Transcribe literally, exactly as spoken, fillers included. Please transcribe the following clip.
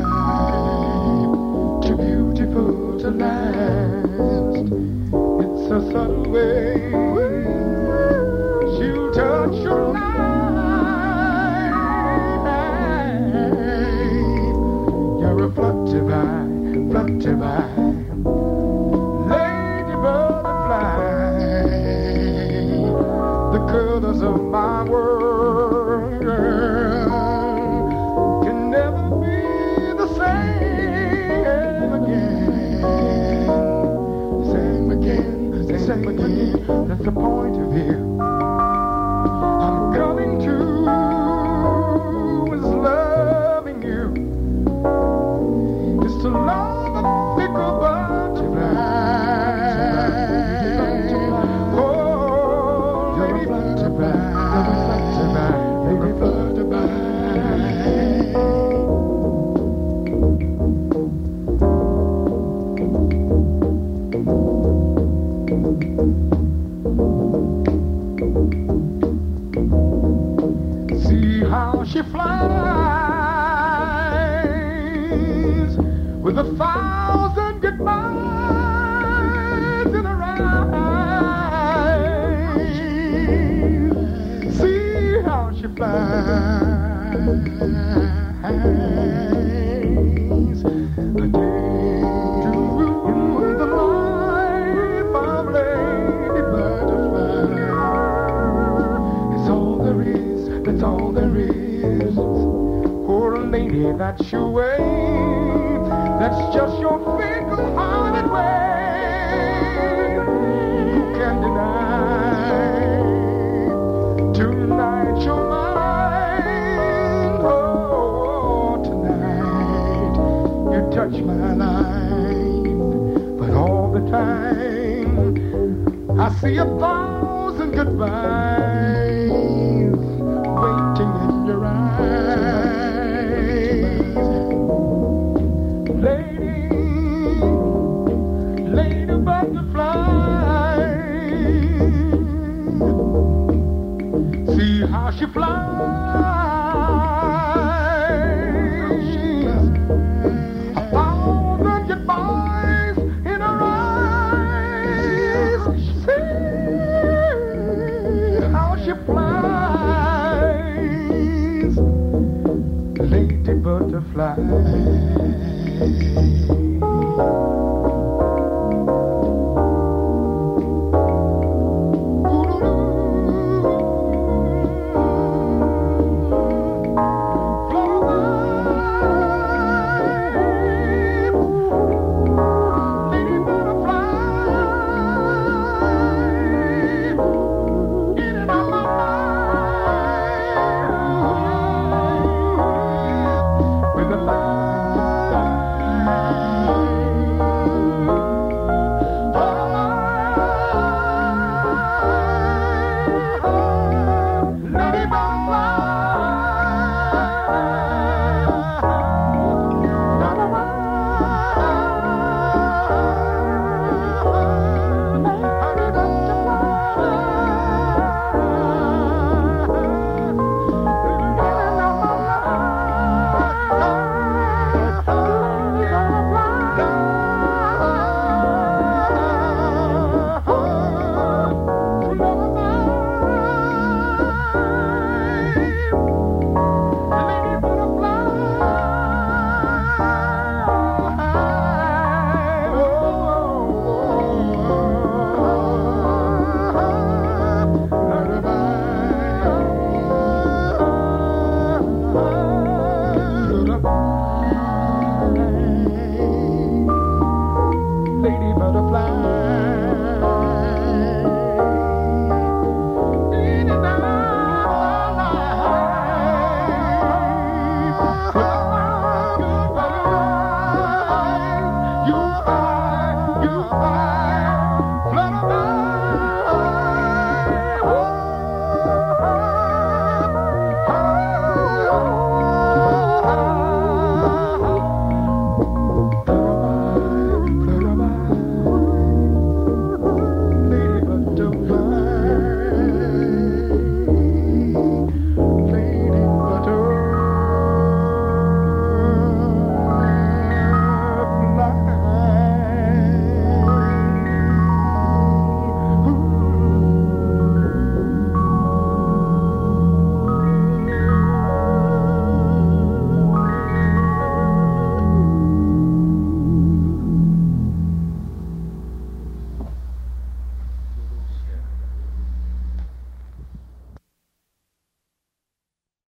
too beautiful to last. It's a subtle way she'll touch your life. You're a flutterby, flutterby, lady butterfly, the colors of my world, girl, can never be the same again. Same again, same again. That's the point of view I'm coming to, is loving you. It's to love a fickle butterfly. Oh, you're a flutterby, you're a flutterby, you're a flutterby. See how she flies with a thousand goodbyes in her eyes. See how she flies again to the life of Lady Butterfly. It's all there is, that's all there is. For a lady, that's your way. That's just your fickle-hearted way. Who can deny? Tonight you're mine. Oh, tonight you touch my line. But all the time I see a thousand goodbyes waiting in your eyes. Lady, lady butterfly, see how she flies. A thousand goodbyes in her eyes. See how she flies, lady butterfly.